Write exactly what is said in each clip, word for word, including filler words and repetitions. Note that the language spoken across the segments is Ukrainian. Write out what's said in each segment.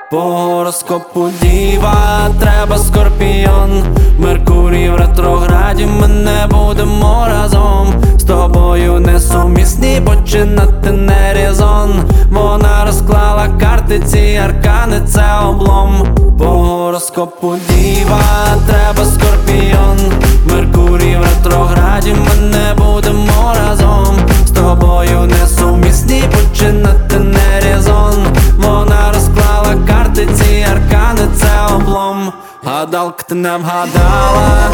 По гороскопу діва, треба скорпіон. Меркурій в ретрограді, ми не будемо разом. З тобою несумісні, починати не резон. Вона розклала карти, ці аркани, це облом. По гороскопу діва, треба скорпіон. Меркурій в ретрограді, ми не будемо разом. З тобою несумісні, починати не резон. Вона розклала карти, ці аркани, це облом. Гадалка, ти не вгадала.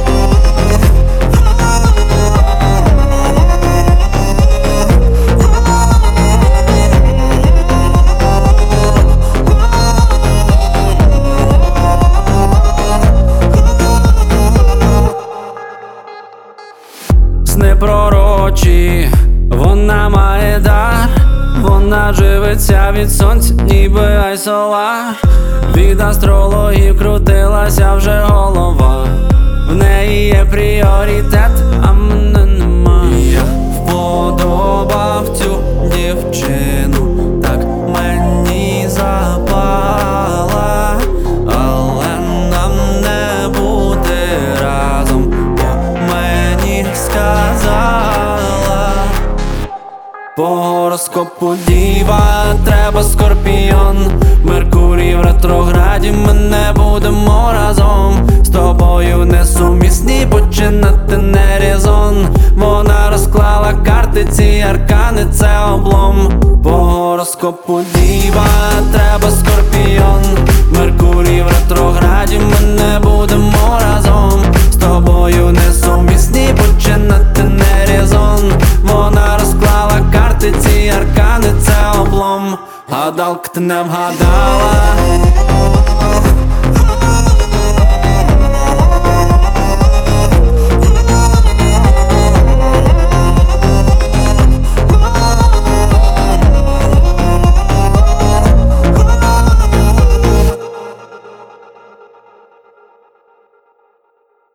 Сни пророчі, вона має дар. Вона живиться від сонця, ніби айсолар. Від астрологів крутилася вже голова. В неї є пріоритет, а мене нема. Я вподобав цю дівчину, так мені запала. Але нам не бути разом, бо мені сказала. По гороскопу діва, треба скорпіон. Меркурій в ретрограді, ми не будемо разом. З тобою несумісні, починати не резон. Вона розклала карти, ці аркани, це облом. По гороскопу діва, треба скорпіон. Меркурій в ретрограді, ми не будемо разом. З тобою несумісні, починати не резон. Вона розклала карти, ці аркани, це облом. Гадалка, ти не вгадала.